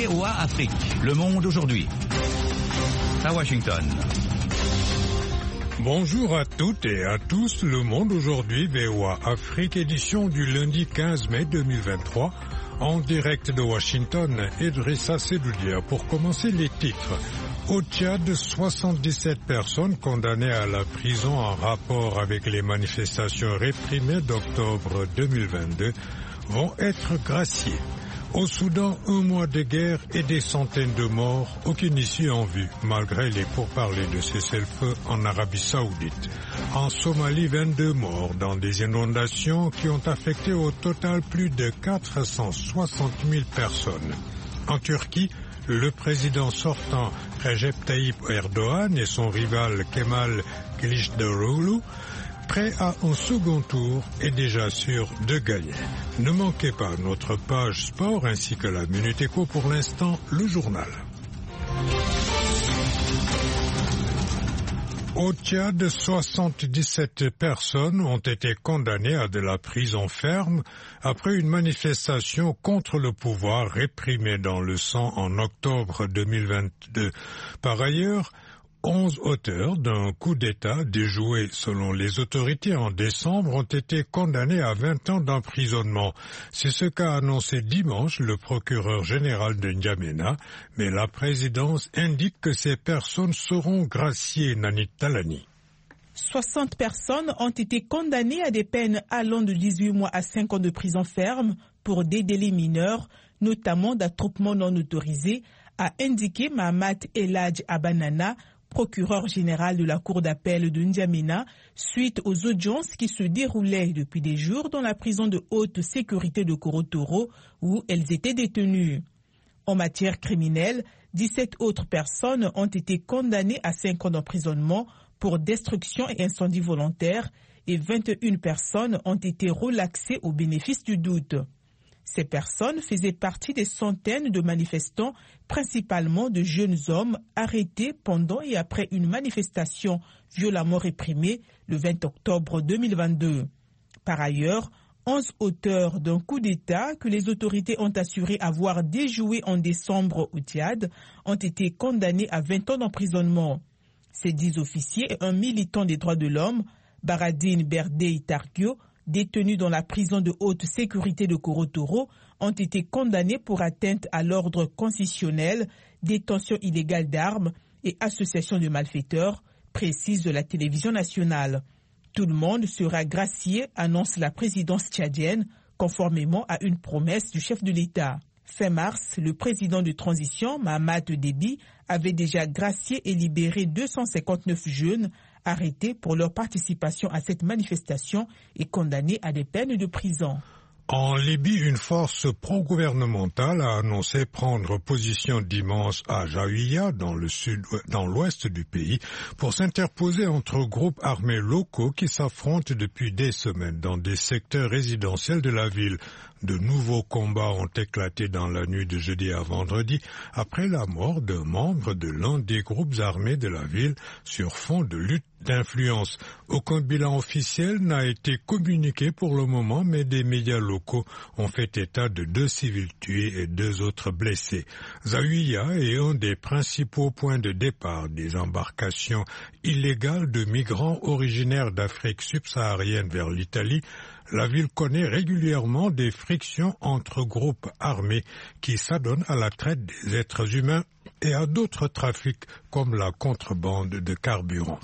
VOA Afrique, Le Monde aujourd'hui. À Washington. Bonjour à toutes et à tous, Le Monde aujourd'hui, VOA Afrique, édition du lundi 15 mai 2023. En direct de Washington, Idrissa Sedoudia pour commencer les titres. Au Tchad, 77 personnes condamnées à la prison en rapport avec les manifestations réprimées d'octobre 2022 vont être graciées. Au Soudan, un mois de guerre et des centaines de morts, aucune issue en vue, malgré les pourparlers de cessez-le-feu en Arabie Saoudite. En Somalie, 22 morts dans des inondations qui ont affecté au total plus de 460 000 personnes. En Turquie, le président sortant Recep Tayyip Erdogan et son rival Kemal Kılıçdaroğlu, prêt à un second tour, est déjà sûr de gagner. Ne manquez pas notre page sport ainsi que la Minute Éco. Pour l'instant, le journal. Au Tchad, 77 personnes ont été condamnées à de la prison ferme après une manifestation contre le pouvoir réprimée dans le sang en octobre 2022. Par ailleurs, 11 auteurs d'un coup d'État déjoué selon les autorités en décembre ont été condamnés à 20 ans d'emprisonnement. C'est ce qu'a annoncé dimanche le procureur général de N'Djamena, mais la présidence indique que ces personnes seront graciées. Nanit Talani. 60 personnes ont été condamnées à des peines allant de 18 mois à 5 ans de prison ferme pour des délits mineurs, notamment d'attroupement non autorisé, a indiqué Mahamat Eladj Abanana, procureur général de la cour d'appel de N'Djamena, suite aux audiences qui se déroulaient depuis des jours dans la prison de haute sécurité de Korotoro où elles étaient détenues. En matière criminelle, 17 autres personnes ont été condamnées à 5 ans d'emprisonnement pour destruction et incendie volontaire et 21 personnes ont été relaxées au bénéfice du doute. Ces personnes faisaient partie des centaines de manifestants, principalement de jeunes hommes, arrêtés pendant et après une manifestation violemment réprimée le 20 octobre 2022. Par ailleurs, 11 auteurs d'un coup d'État que les autorités ont assuré avoir déjoué en décembre au Tchad ont été condamnés à 20 ans d'emprisonnement. Ces 10 officiers et un militant des droits de l'homme, Baradine Berdei Targio, détenus dans la prison de haute sécurité de Korotoro, ont été condamnés pour atteinte à l'ordre constitutionnel, détention illégale d'armes et association de malfaiteurs, précise la télévision nationale. Tout le monde sera gracié, annonce la présidence tchadienne, conformément à une promesse du chef de l'État. Fin mars, le président de transition, Mahamat Déby, avait déjà gracié et libéré 259 jeunes arrêtés pour leur participation à cette manifestation et condamnés à des peines de prison. En Libye, une force pro-gouvernementale a annoncé prendre position dimanche à Jaouia, dans l'ouest du pays, pour s'interposer entre groupes armés locaux qui s'affrontent depuis des semaines dans des secteurs résidentiels de la ville. De nouveaux combats ont éclaté dans la nuit de jeudi à vendredi après la mort d'un membre de l'un des groupes armés de la ville sur fond de lutte d'influence. Aucun bilan officiel n'a été communiqué pour le moment, mais des médias locaux ont fait état de 2 civils tués et 2 autres blessés. Zaouia est un des principaux points de départ des embarcations illégales de migrants originaires d'Afrique subsaharienne vers l'Italie. La ville connaît régulièrement des frictions entre groupes armés qui s'adonnent à la traite des êtres humains et à d'autres trafics comme la contrebande de carburant.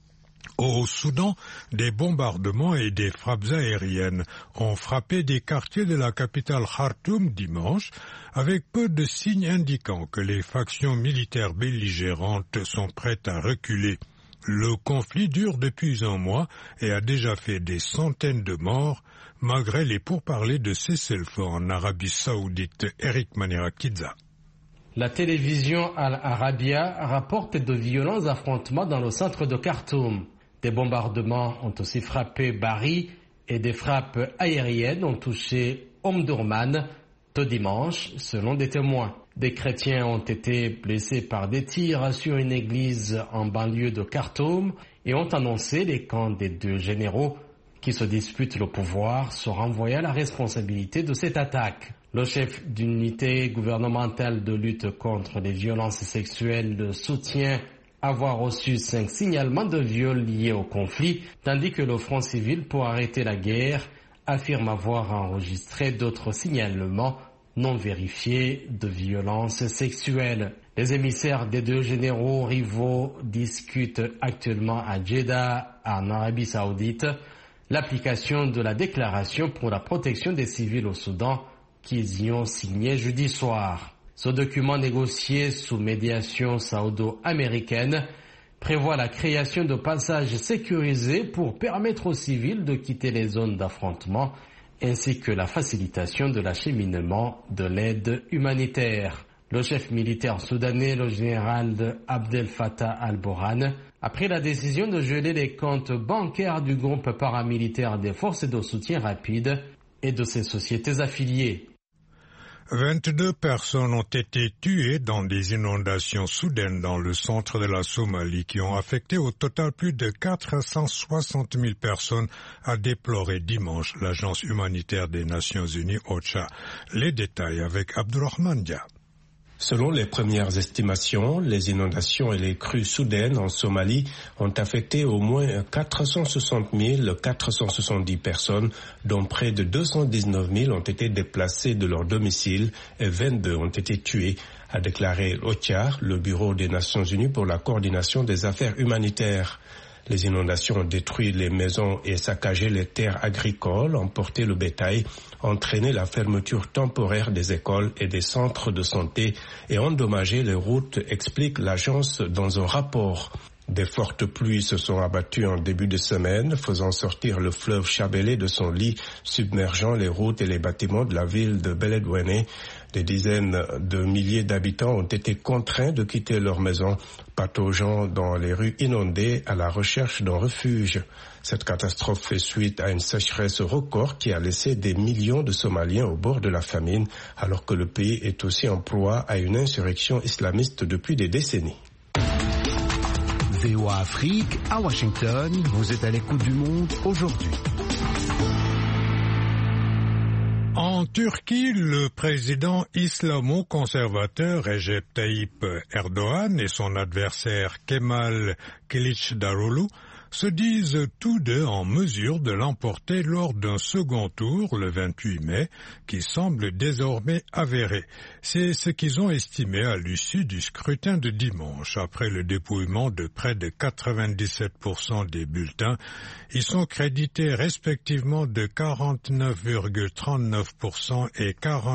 Au Soudan, des bombardements et des frappes aériennes ont frappé des quartiers de la capitale Khartoum dimanche, avec peu de signes indiquant que les factions militaires belligérantes sont prêtes à reculer. Le conflit dure depuis un mois et a déjà fait des centaines de morts, malgré les pourparlers de cessez-le-feu en Arabie Saoudite. Eric Manirakidza. La télévision Al Arabiya rapporte de violents affrontements dans le centre de Khartoum. Des bombardements ont aussi frappé Bari et des frappes aériennes ont touché Omdurman tôt dimanche, selon des témoins. Des chrétiens ont été blessés par des tirs sur une église en banlieue de Khartoum et ont annoncé les camps des 2 généraux qui se disputent le pouvoir sont renvoyés à la responsabilité de cette attaque. Le chef d'une unité gouvernementale de lutte contre les violences sexuelles soutient avoir reçu 5 signalements de viol liés au conflit, tandis que le Front civil pour arrêter la guerre affirme avoir enregistré d'autres signalements non vérifiés de violences sexuelles. Les émissaires des deux généraux rivaux discutent actuellement à Jeddah, en Arabie Saoudite, l'application de la déclaration pour la protection des civils au Soudan qu'ils y ont signé jeudi soir. Ce document négocié sous médiation saoudo-américaine prévoit la création de passages sécurisés pour permettre aux civils de quitter les zones d'affrontement ainsi que la facilitation de l'acheminement de l'aide humanitaire. Le chef militaire soudanais, le général Abdel Fattah al-Burhan, a pris la décision de geler les comptes bancaires du groupe paramilitaire des forces de soutien rapide et de ses sociétés affiliées. 22 personnes ont été tuées dans des inondations soudaines dans le centre de la Somalie qui ont affecté au total plus de 460 000 personnes, a déploré dimanche l'agence humanitaire des Nations Unies OCHA. Les détails avec Abdurrahman Dia. Selon les premières estimations, les inondations et les crues soudaines en Somalie ont affecté au moins 460 470 personnes, dont près de 219 000 ont été déplacées de leur domicile et 22 ont été tuées, a déclaré OCHA, le Bureau des Nations Unies pour la coordination des affaires humanitaires. Les inondations ont détruit les maisons et saccagé les terres agricoles, emporté le bétail, entraîné la fermeture temporaire des écoles et des centres de santé et endommagé les routes, explique l'agence dans un rapport. Des fortes pluies se sont abattues en début de semaine, faisant sortir le fleuve Chabélé de son lit, submergeant les routes et les bâtiments de la ville de Beledweyne. Des dizaines de milliers d'habitants ont été contraints de quitter leur maison, pataugeant dans les rues inondées à la recherche d'un refuge. Cette catastrophe fait suite à une sécheresse record qui a laissé des millions de Somaliens au bord de la famine, alors que le pays est aussi en proie à une insurrection islamiste depuis des décennies. VOA Afrique, à Washington, vous êtes à l'écoute du monde aujourd'hui. En Turquie, le président islamo-conservateur Recep Tayyip Erdogan et son adversaire Kemal Kılıçdaroğlu se disent tous deux en mesure de l'emporter lors d'un second tour le 28 mai, qui semble désormais avéré. C'est ce qu'ils ont estimé à l'issue du scrutin de dimanche. Après le dépouillement de près de 97% des bulletins, ils sont crédités respectivement de 49,39% et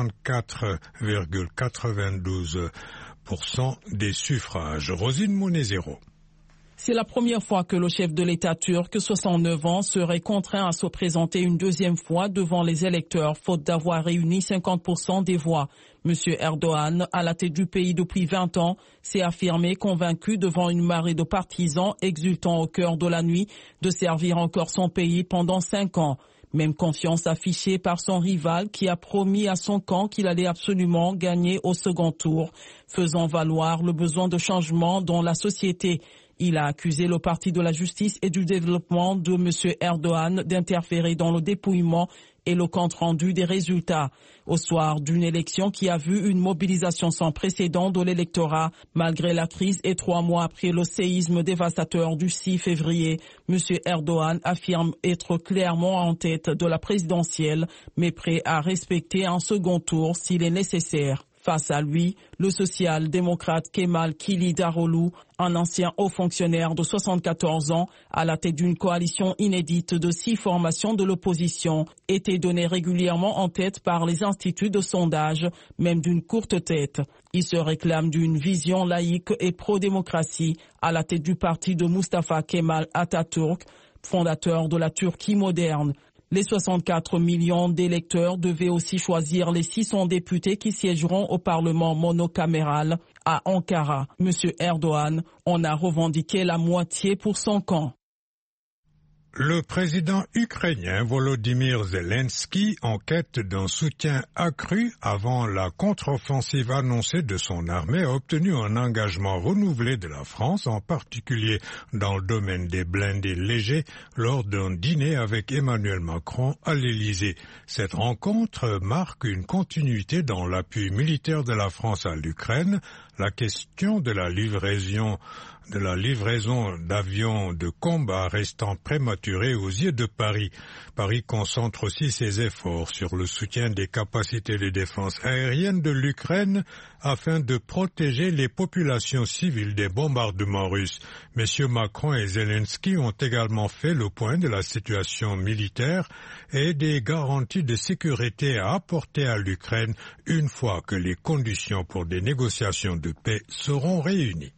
44,92% des suffrages. Rosine Monezero. C'est la première fois que le chef de l'État turc, 69 ans, serait contraint à se présenter une deuxième fois devant les électeurs, faute d'avoir réuni 50% des voix. M. Erdogan, à la tête du pays depuis 20 ans, s'est affirmé convaincu devant une marée de partisans exultant au cœur de la nuit de servir encore son pays pendant 5 ans. Même confiance affichée par son rival qui a promis à son camp qu'il allait absolument gagner au second tour, faisant valoir le besoin de changement dans la société. Il a accusé le Parti de la justice et du développement de M. Erdogan d'interférer dans le dépouillement et le compte-rendu des résultats. Au soir d'une élection qui a vu une mobilisation sans précédent de l'électorat, malgré la crise et 3 mois après le séisme dévastateur du 6 février, M. Erdogan affirme être clairement en tête de la présidentielle, mais prêt à respecter un second tour s'il est nécessaire. Face à lui, le social-démocrate Kemal Kılıçdaroğlu, un ancien haut fonctionnaire de 74 ans, à la tête d'une coalition inédite de 6 formations de l'opposition, était donné régulièrement en tête par les instituts de sondage, même d'une courte tête. Il se réclame d'une vision laïque et pro-démocratie à la tête du parti de Mustafa Kemal Atatürk, fondateur de la Turquie moderne. Les 64 millions d'électeurs devaient aussi choisir les 600 députés qui siégeront au Parlement monocaméral à Ankara. M. Erdogan en a revendiqué la moitié pour son camp. Le président ukrainien Volodymyr Zelensky, en quête d'un soutien accru avant la contre-offensive annoncée de son armée, a obtenu un engagement renouvelé de la France, en particulier dans le domaine des blindés légers, lors d'un dîner avec Emmanuel Macron à l'Élysée. Cette rencontre marque une continuité dans l'appui militaire de la France à l'Ukraine. La question de la livraison d'avions de combat restant prématurée aux yeux de Paris. Paris concentre aussi ses efforts sur le soutien des capacités de défense aérienne de l'Ukraine afin de protéger les populations civiles des bombardements russes. Messieurs Macron et Zelensky ont également fait le point de la situation militaire et des garanties de sécurité à apporter à l'Ukraine une fois que les conditions pour des négociations de paix seront réunies.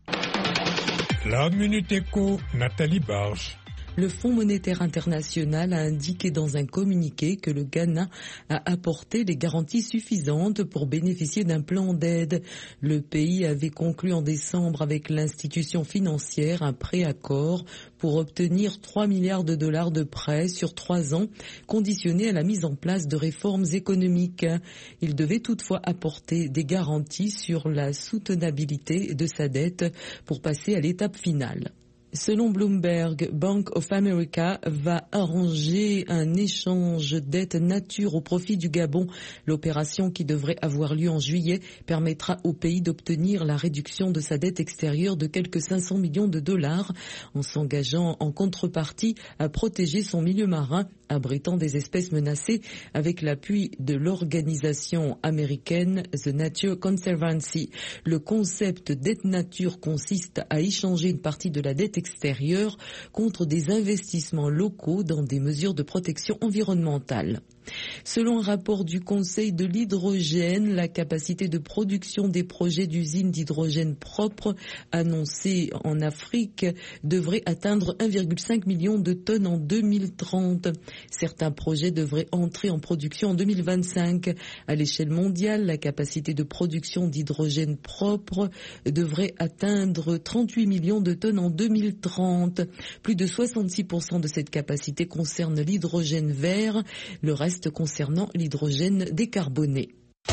La Minute Éco, Nathalie Barge. Le Fonds monétaire international a indiqué dans un communiqué que le Ghana a apporté les garanties suffisantes pour bénéficier d'un plan d'aide. Le pays avait conclu en décembre avec l'institution financière un préaccord pour obtenir 3 milliards de dollars de prêts sur 3 ans, conditionnés à la mise en place de réformes économiques. Il devait toutefois apporter des garanties sur la soutenabilité de sa dette pour passer à l'étape finale. Selon Bloomberg, Bank of America va arranger un échange dette nature au profit du Gabon. L'opération, qui devrait avoir lieu en juillet, permettra au pays d'obtenir la réduction de sa dette extérieure de quelques 500 millions de dollars en s'engageant en contrepartie à protéger son milieu marin abritant des espèces menacées avec l'appui de l'organisation américaine The Nature Conservancy. Le concept dette nature consiste à échanger une partie de la dette extérieure contre des investissements locaux dans des mesures de protection environnementale. Selon un rapport du Conseil de l'hydrogène, la capacité de production des projets d'usines d'hydrogène propre annoncés en Afrique devrait atteindre 1,5 million de tonnes en 2030. Certains projets devraient entrer en production en 2025. À l'échelle mondiale, la capacité de production d'hydrogène propre devrait atteindre 38 millions de tonnes en 2030. Plus de 66% de cette capacité concerne l'hydrogène vert, le reste concernant l'hydrogène décarboné.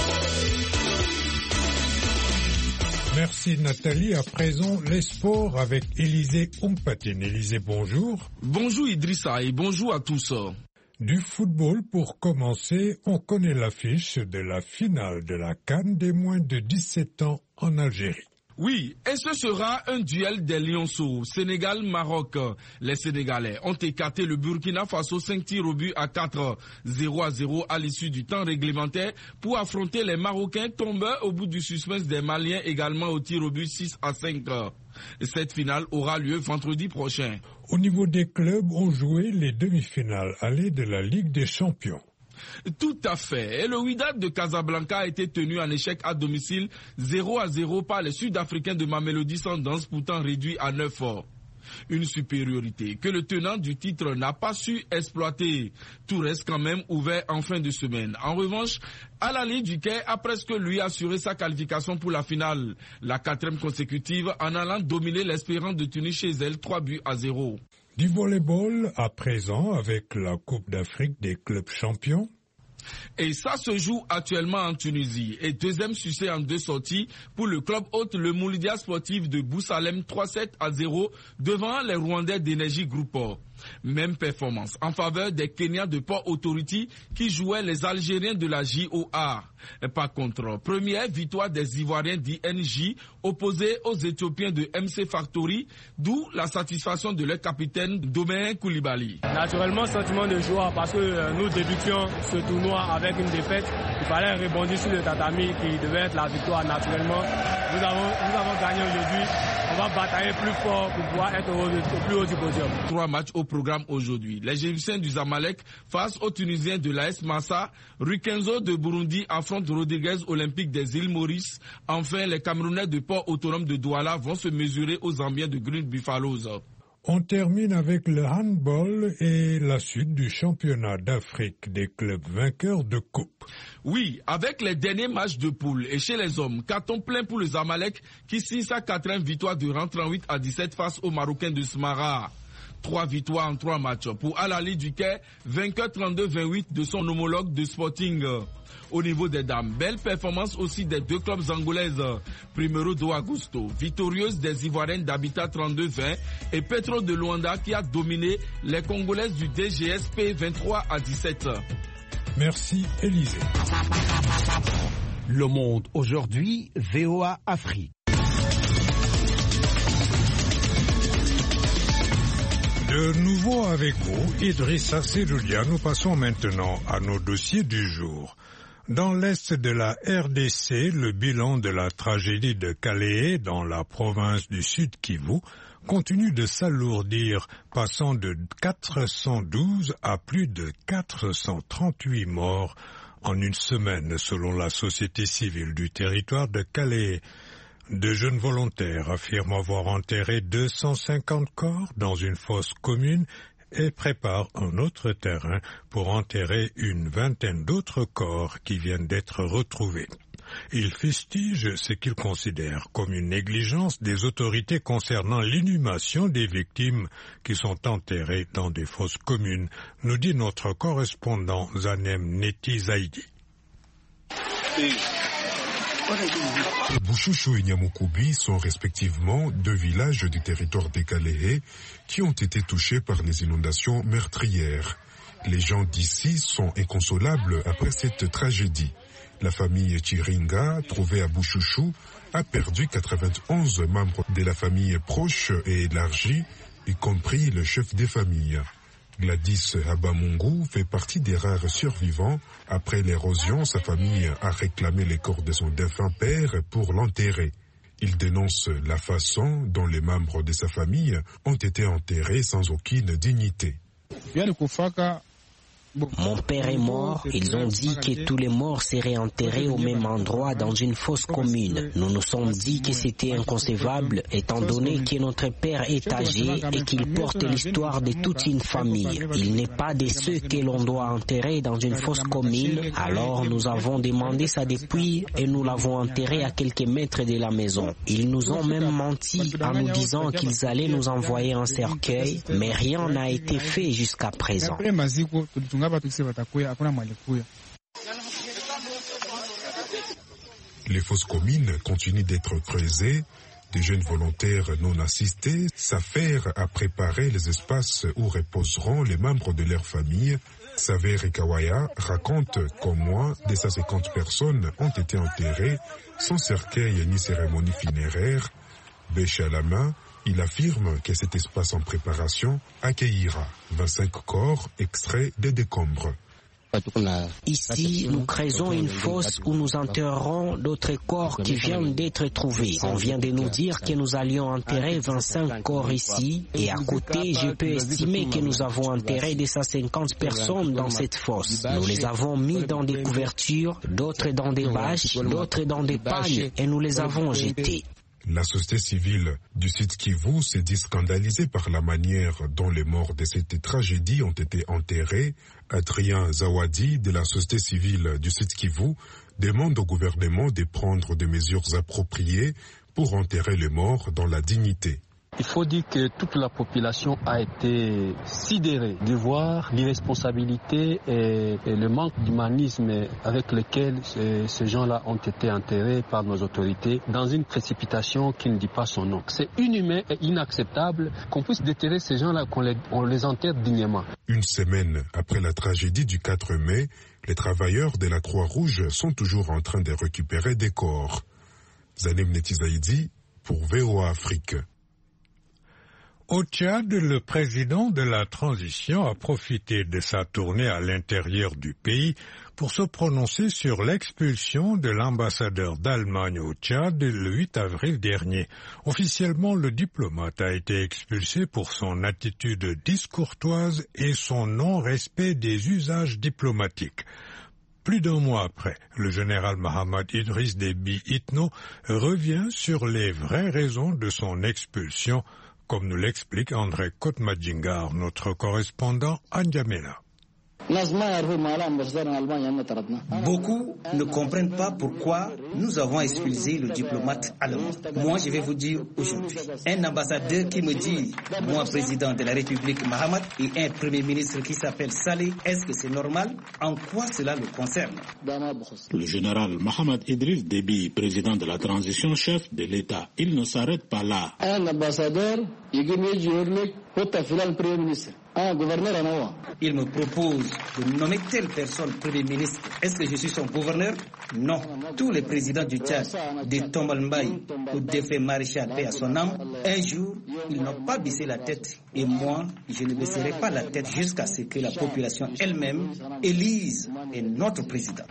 Merci Nathalie. À présent, les sports avec Élisée Ompatine. Élisée, bonjour. Bonjour Idrissa et bonjour à tous. Du football pour commencer, on connaît l'affiche de la finale de la CAN des moins de 17 ans en Algérie. Oui, et ce sera un duel des lionceaux. Sénégal-Maroc. Les Sénégalais ont écarté le Burkina Faso 5 tirs au but à 4, 0-0 à l'issue du temps réglementaire pour affronter les Marocains tombés au bout du suspense des Maliens également au tir au but 6-5. Cette finale aura lieu vendredi prochain. Au niveau des clubs, on jouait les demi-finales allées de la Ligue des Champions. Tout à fait. Et le Wydad de Casablanca a été tenu en échec à domicile 0-0 par les Sud-Africains de Mamelodi Sundowns, pourtant réduit à 9. Une supériorité que le tenant du titre n'a pas su exploiter. Tout reste quand même ouvert en fin de semaine. En revanche, Al-Ahly du Caire a presque lui assuré sa qualification pour la finale. La 4e consécutive en allant dominer l'Espérance de Tunis chez elle 3-0. Du volleyball à présent avec la Coupe d'Afrique des clubs champions. Et ça se joue actuellement en Tunisie. Et deuxième succès en 2 sorties pour le club hôte, le Moulidia Sportif de Boussalem 3-7-0 devant les Rwandais d'Énergie Group. Même performance en faveur des Kenyans de Port Authority qui jouaient les Algériens de la JOA. Par contre, première victoire des Ivoiriens d'INJ opposés aux Éthiopiens de MC Factory, d'où la satisfaction de leur capitaine Domain Koulibaly. Naturellement, sentiment de joie parce que nous débutions ce tournoi avec une défaite. Il fallait rebondir sur le tatami qui devait être la victoire naturellement. Nous avons gagné aujourd'hui. On va batailler plus fort pour pouvoir être au plus haut du podium. 3 matchs au programme aujourd'hui. Les Égyptiens du Zamalek face aux Tunisiens de l'AS Massa. Rukenzo de Burundi affronte Rodriguez Olympique des îles Maurice. Enfin, les Camerounais de Port Autonome de Douala vont se mesurer aux Zambiens de Green Buffaloes. On termine avec le handball et la suite du championnat d'Afrique des clubs vainqueurs de coupe. Oui, avec les derniers matchs de poule et chez les hommes, carton plein pour le Zamalek qui signe sa 4e victoire de rang 38-17 face aux Marocains de Smara. 3 victoires en 3 matchs. Pour Al Ahly du Caire, vainqueur 32-28 de son homologue de Sporting. Au niveau des dames, belle performance aussi des 2 clubs angolaises. Primero do Agosto, victorieuse des Ivoiriennes d'Habitat 32-20 et Petro de Luanda qui a dominé les Congolaises du DGSP 23-17. Merci Élisée. Le Monde aujourd'hui, VOA Afrique. De nouveau avec vous, Idrissa Seloulia, nous passons maintenant à nos dossiers du jour. Dans l'est de la RDC, le bilan de la tragédie de Kalehe dans la province du Sud Kivu continue de s'alourdir, passant de 412 à plus de 438 morts en une semaine, selon la société civile du territoire de Kalehe. De jeunes volontaires affirment avoir enterré 250 corps dans une fosse commune et préparent un autre terrain pour enterrer une vingtaine d'autres corps qui viennent d'être retrouvés. Ils fustigent ce qu'ils considèrent comme une négligence des autorités concernant l'inhumation des victimes qui sont enterrées dans des fosses communes, nous dit notre correspondant Zanem Neti Zaidi. Bouchouchou et Nyamukubi sont respectivement 2 villages du territoire des Kalehe qui ont été touchés par les inondations meurtrières. Les gens d'ici sont inconsolables après cette tragédie. La famille Chiringa, trouvée à Bouchouchou, a perdu 91 membres de la famille proche et élargie, y compris le chef des familles. Gladys Habamungu fait partie des rares survivants. Après l'érosion, sa famille a réclamé les corps de son défunt père pour l'enterrer. Il dénonce la façon dont les membres de sa famille ont été enterrés sans aucune dignité. Mon père est mort. Ils ont dit que tous les morts seraient enterrés au même endroit dans une fosse commune. Nous nous sommes dit que c'était inconcevable étant donné que notre père est âgé et qu'il porte l'histoire de toute une famille. Il n'est pas de ceux que l'on doit enterrer dans une fosse commune. Alors nous avons demandé ça depuis et nous l'avons enterré à quelques mètres de la maison. Ils nous ont même menti en nous disant qu'ils allaient nous envoyer un cercueil, mais rien n'a été fait jusqu'à présent. Les fosses communes continuent d'être creusées. Des jeunes volontaires non assistés s'affairent à préparer les espaces où reposeront les membres de leur famille. Saver Kawaya raconte qu'au moins 250 personnes ont été enterrées sans cercueil ni cérémonie funéraire. Bêche à la main, il affirme que cet espace en préparation accueillera 25 corps extraits des décombres. Ici, nous creusons une fosse où nous enterrerons d'autres corps qui viennent d'être trouvés. On vient de nous dire que nous allions enterrer 25 corps ici et à côté, je peux estimer que nous avons enterré 250 personnes dans cette fosse. Nous les avons mis dans des couvertures, d'autres dans des bâches, d'autres dans des pagnes et nous les avons jetés. La société civile du Sud Kivu s'est dit scandalisée par la manière dont les morts de cette tragédie ont été enterrés. Adrien Zawadi de la société civile du Sud Kivu demande au gouvernement de prendre des mesures appropriées pour enterrer les morts dans la dignité. Il faut dire que toute la population a été sidérée de voir l'irresponsabilité et le manque d'humanisme avec lequel ces gens-là ont été enterrés par nos autorités dans une précipitation qui ne dit pas son nom. C'est inhumain et inacceptable qu'on puisse déterrer ces gens-là, qu'on les enterre dignement. Une semaine après la tragédie du 4 mai, les travailleurs de la Croix-Rouge sont toujours en train de récupérer des corps. Zanem Neti Zaidi pour VOA Afrique. Au Tchad, le président de la transition a profité de sa tournée à l'intérieur du pays pour se prononcer sur l'expulsion de l'ambassadeur d'Allemagne au Tchad le 8 avril dernier. Officiellement, le diplomate a été expulsé pour son attitude discourtoise et son non-respect des usages diplomatiques. Plus d'un mois après, le général Mohamed Idriss Déby Itno revient sur les vraies raisons de son expulsion, comme nous l'explique André Kotmadjingar, notre correspondant à N'Djamena. Beaucoup ne comprennent pas pourquoi nous avons expulsé le diplomate allemand. Moi, je vais vous dire aujourd'hui, un ambassadeur qui me dit, moi, président de la République Mahamat, et un premier ministre qui s'appelle Saleh, est-ce que c'est normal? En quoi cela le concerne? Le général Mohamed Idriss Déby, président de la transition, chef de l'État, il ne s'arrête pas là. Un ambassadeur, il premier ministre. Il me propose de nommer telle personne Premier ministre. Est-ce que je suis son gouverneur? Non. Tous les présidents du Tchad, de Tombal Mbaye ou défunt maréchal paix à son âme, un jour, ils n'ont pas baissé la tête. Et moi, je ne baisserai pas la tête jusqu'à ce que la population elle-même élise un autre président.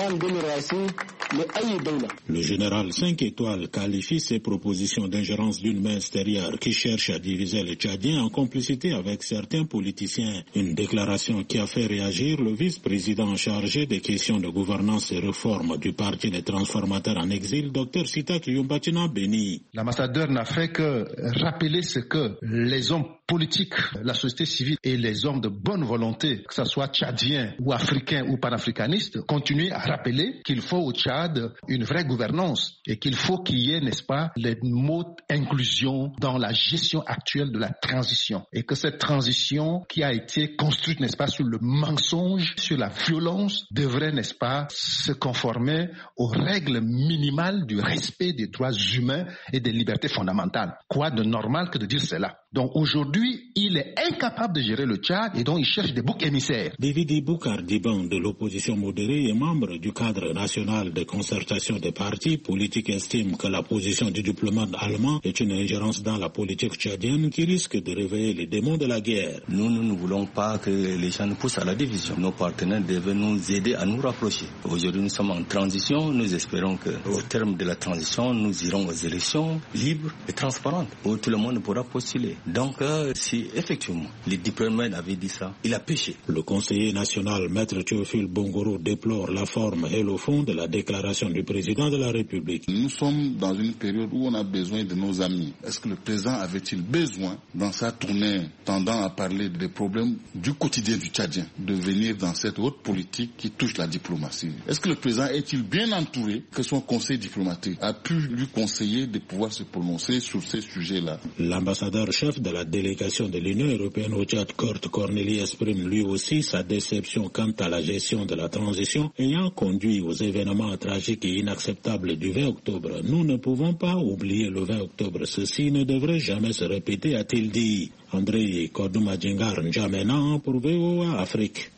Le général 5 étoiles qualifie ces propositions d'ingérence d'une main extérieure qui cherche à diviser les Tchadiens en complicité avec certains politiciens. Une déclaration qui a fait réagir le vice-président chargé des questions de gouvernance et réforme du Parti des transformateurs en exil, Dr Sitak Yumbatina Beni. L'ambassadeur n'a fait que rappeler ce que les hommes politiques, la société civile et les hommes de bonne volonté, que ce soit tchadiens ou africains ou panafricanistes, continuent à rappeler qu'il faut au Tchad une vraie gouvernance et qu'il faut qu'il y ait, n'est-ce pas, les mots inclusion dans la gestion actuelle de la transition et que cette transition qui a été construite, n'est-ce pas, sur le mensonge, sur la violence, devrait, n'est-ce pas, se conformer aux règles minimales du respect des droits humains et des libertés fondamentales. Quoi de normal que de dire cela? Donc aujourd'hui, il est incapable de gérer le Tchad et donc il cherche des boucs émissaires. David Boukar Diban de l'opposition modérée et membre du cadre national de concertation des partis politiques estime que la position du diplomate allemand est une ingérence dans la politique tchadienne qui risque de réveiller les démons de la guerre. Nous ne voulons pas que les gens nous poussent à la division. Nos partenaires doivent nous aider à nous rapprocher. Aujourd'hui, nous sommes en transition. Nous espérons qu'au terme de la transition, nous irons aux élections libres et transparentes où tout le monde pourra postuler. Donc, si effectivement le diplomate avait dit ça, il a péché. Le conseiller national, Maître Théophile Bongoro, déplore la forme et le fond de la déclaration du président de la République. Nous sommes dans une période où on a besoin de nos amis. Est-ce que le président avait-il besoin, dans sa tournée tendant à parler des problèmes du quotidien du Tchadien, de venir dans cette haute politique qui touche la diplomatie? Est-ce que le président est-il bien entouré, que son conseil diplomatique a pu lui conseiller de pouvoir se prononcer sur ces sujets-là? L'ambassadeur chef de la délégation de l'Union européenne au Tchad, Kurt Corneli, exprime lui aussi sa déception quant à la gestion de la transition ayant conduit aux événements tragiques et inacceptables du 20 octobre. Nous ne pouvons pas oublier le 20 octobre. Ceci ne devrait jamais se répéter, a-t-il dit. André Kodouma-Djengar N'Djamena pour VOA Afrique.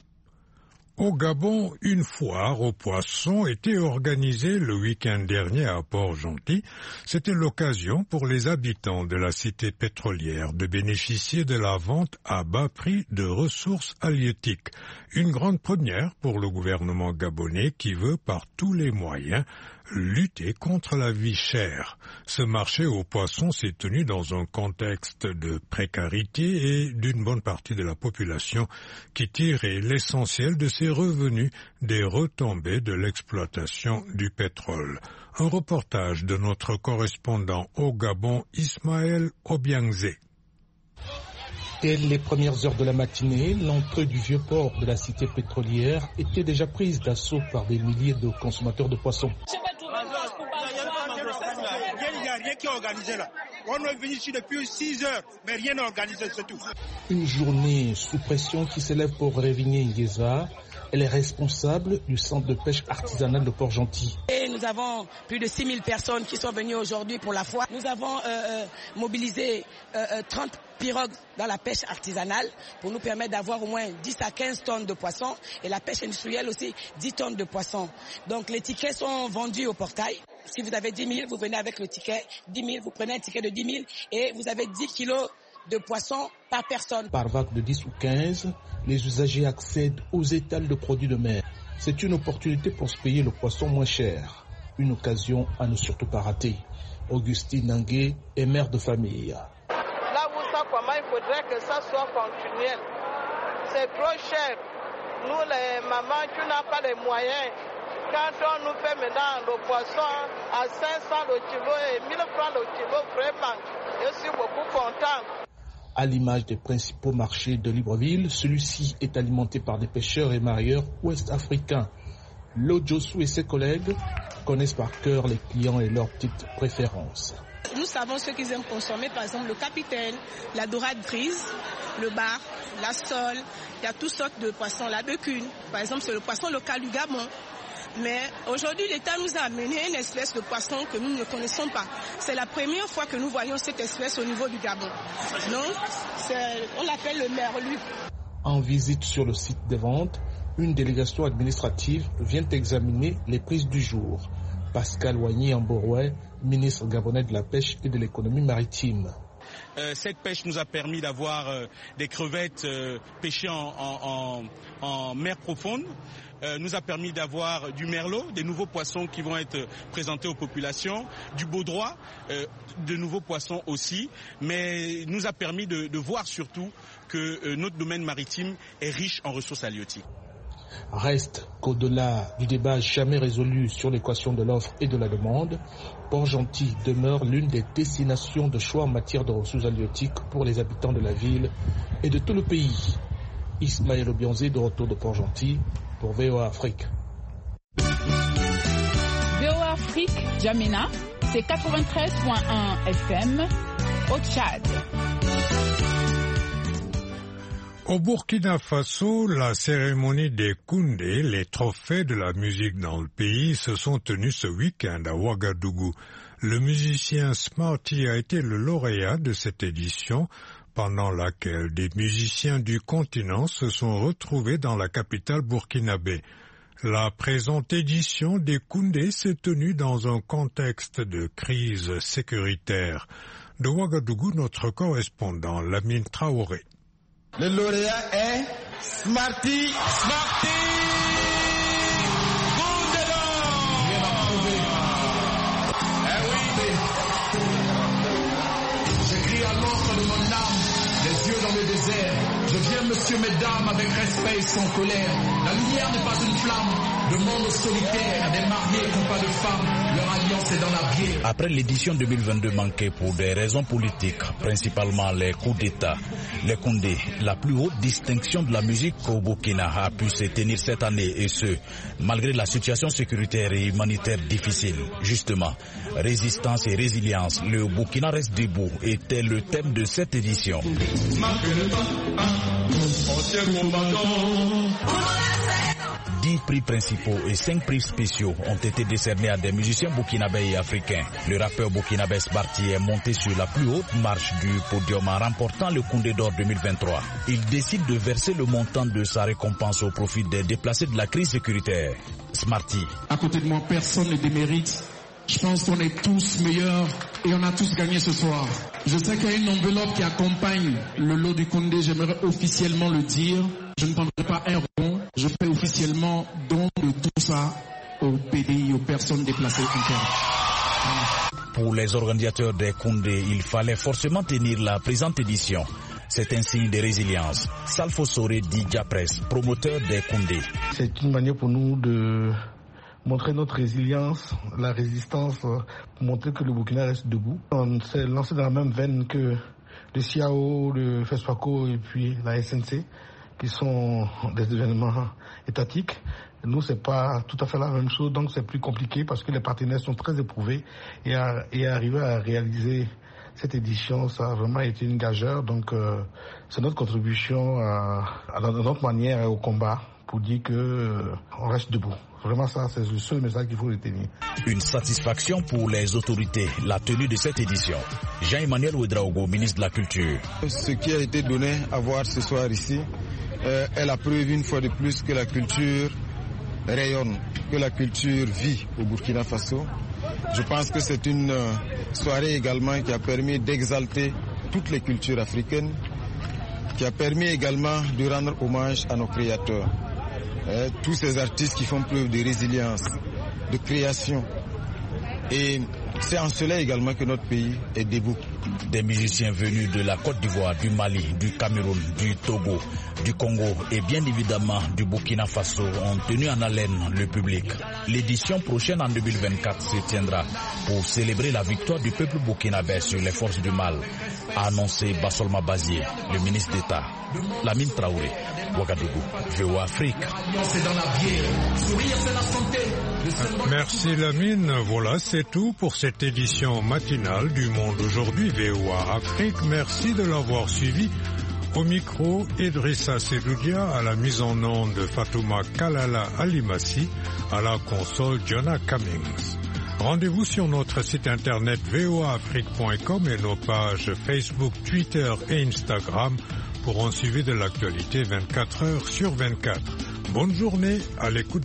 Au Gabon, une foire aux poissons était organisée le week-end dernier à Port-Gentil. C'était l'occasion pour les habitants de la cité pétrolière de bénéficier de la vente à bas prix de ressources halieutiques. Une grande première pour le gouvernement gabonais qui veut par tous les moyens lutter contre la vie chère. Ce marché aux poissons s'est tenu dans un contexte de précarité et d'une bonne partie de la population qui tirait l'essentiel de ses revenus des retombées de l'exploitation du pétrole. Un reportage de notre correspondant au Gabon, Ismaël Obiangzé. Dès les premières heures de la matinée, l'entrée du vieux port de la cité pétrolière était déjà prise d'assaut par des milliers de consommateurs de poissons. Il n'y a rien qui est organisé là. On est venu ici depuis 6 heures, mais rien n'est organisé, c'est tout. Une journée sous pression qui s'élève pour Révigné Ngueza. Elle est responsable du centre de pêche artisanal de Port-Gentil. Et nous avons plus de 6000 personnes qui sont venues aujourd'hui pour la foire. Nous avons mobilisé 30 pirogues dans la pêche artisanale pour nous permettre d'avoir au moins 10 à 15 tonnes de poissons et la pêche industrielle aussi 10 tonnes de poissons. Donc les tickets sont vendus au portail. Si vous avez 10 000, vous venez avec le ticket. 10 000, vous prenez un ticket de 10 000 et vous avez 10 kilos de poissons par personne. Par vague de 10 ou 15, les usagers accèdent aux étals de produits de mer. C'est une opportunité pour se payer le poisson moins cher. Une occasion à ne surtout pas rater. Augustine Nangué est mère de famille. Là où ça commence, il faudrait que ça soit continuel. C'est trop cher. Nous les mamans qui n'ont pas les moyens, quand on nous fait maintenant le poisson à 500 le kilo et 1000 francs le kilo, vraiment, je suis beaucoup content. À l'image des principaux marchés de Libreville, celui-ci est alimenté par des pêcheurs et mareyeurs ouest-africains. Lodjosu et ses collègues connaissent par cœur les clients et leurs petites préférences. Nous savons ce qu'ils aiment consommer, par exemple le capitaine, la dorade grise, le bar, la sole, il y a toutes sortes de poissons, la bécune, par exemple c'est le poisson local du Gabon. Mais aujourd'hui l'État nous a amené une espèce de poisson que nous ne connaissons pas. C'est la première fois que nous voyons cette espèce au niveau du Gabon. Donc on l'appelle le merlu. En visite sur le site de vente, une délégation administrative vient examiner les prises du jour. Pascal Wagny-Amboroué, ministre gabonais de la pêche et de l'économie maritime. Cette pêche nous a permis d'avoir des crevettes pêchées en mer profonde, nous a permis d'avoir du merlot, des nouveaux poissons qui vont être présentés aux populations, du baudroie, de nouveaux poissons aussi, mais nous a permis de voir surtout que notre domaine maritime est riche en ressources halieutiques. Reste qu'au-delà du débat jamais résolu sur l'équation de l'offre et de la demande, Port-Gentil demeure l'une des destinations de choix en matière de ressources halieutiques pour les habitants de la ville et de tout le pays. Ismaël Obionzé de retour de Port-Gentil pour VOA Afrique. VOA Afrique, Djamena, c'est 93.1 FM au Tchad. Au Burkina Faso, la cérémonie des Koundé, les trophées de la musique dans le pays, se sont tenues ce week-end à Ouagadougou. Le musicien Smarty a été le lauréat de cette édition, pendant laquelle des musiciens du continent se sont retrouvés dans la capitale burkinabé. La présente édition des Koundé s'est tenue dans un contexte de crise sécuritaire. De Ouagadougou, notre correspondant Lamine Traoré. Le lauréat est Smarty. J'écris à l'ordre de mon âme, les yeux dans le désert. Je viens, messieurs, mesdames, avec respect et sans colère. La lumière n'est pas une flamme. Le monde solitaire, des mariés qui n'ont pas de femmes, leur alliance est dans la bière. Après l'édition 2022 manquée pour des raisons politiques, principalement les coups d'État, les Koundé, la plus haute distinction de la musique au Burkina, a pu se tenir cette année, et ce, malgré la situation sécuritaire et humanitaire difficile. Justement, résistance et résilience, le Burkina reste debout, était le thème de cette édition. 10 prix principaux et 5 prix spéciaux ont été décernés à des musiciens burkinabés et africains. Le rappeur burkinabé Smarty est monté sur la plus haute marche du podium en remportant le Koundé d'or 2023. Il décide de verser le montant de sa récompense au profit des déplacés de la crise sécuritaire. Smarty. À côté de moi, personne ne démérite. Je pense qu'on est tous meilleurs et on a tous gagné ce soir. Je sais qu'il y a une enveloppe qui accompagne le lot du Koundé. J'aimerais officiellement le dire. Je ne prendrai pas un rond. Je fais officiellement don de tout ça au PDI, aux personnes déplacées internes. Pour les organisateurs des Koundé, il fallait forcément tenir la présente édition. C'est un signe de résilience. Salfo Soré dit Diapres, promoteur des Koundé. C'est une manière pour nous de montrer notre résilience, la résistance, pour montrer que le Burkina reste debout. On s'est lancé dans la même veine que le CIAO, le FESPACO et puis la SNC, qui sont des événements étatiques. Nous, c'est pas tout à fait la même chose, donc c'est plus compliqué parce que les partenaires sont très éprouvés et arriver à réaliser cette édition, ça a vraiment été une gageure. Donc, c'est notre contribution à notre manière au combat pour dire que on reste debout. Vraiment, ça, c'est le seul message qu'il faut retenir. Une satisfaction pour les autorités, la tenue de cette édition. Jean-Emmanuel Ouedraogo, ministre de la Culture. Ce qui a été donné à voir ce soir ici est la preuve une fois de plus que la culture rayonne, que la culture vit au Burkina Faso. Je pense que c'est une soirée également qui a permis d'exalter toutes les cultures africaines, qui a permis également de rendre hommage à nos créateurs. Tous ces artistes qui font preuve de résilience, de création et C'est en cela également que notre pays est debout. Des musiciens venus de la Côte d'Ivoire, du Mali, du Cameroun, du Togo, du Congo et bien évidemment du Burkina Faso ont tenu en haleine le public. L'édition prochaine en 2024 se tiendra pour célébrer la victoire du peuple burkinabé sur les forces du mal, a annoncé Bassolma Bazier, le ministre d'État. Lamine Traoré, Ouagadougou, VOA Afrique. Merci Lamine. Voilà, c'est tout pour cette édition matinale du Monde aujourd'hui VOA Afrique. Merci de l'avoir suivi. Au micro, Idrissa Sedoudia, à la mise en onde de Fatouma Kalala Alimassi, à la console Jonah Cummings. Rendez-vous sur notre site internet voaafrique.com et nos pages Facebook, Twitter et Instagram pour en suivre de l'actualité 24 heures sur 24. Bonne journée à l'écoute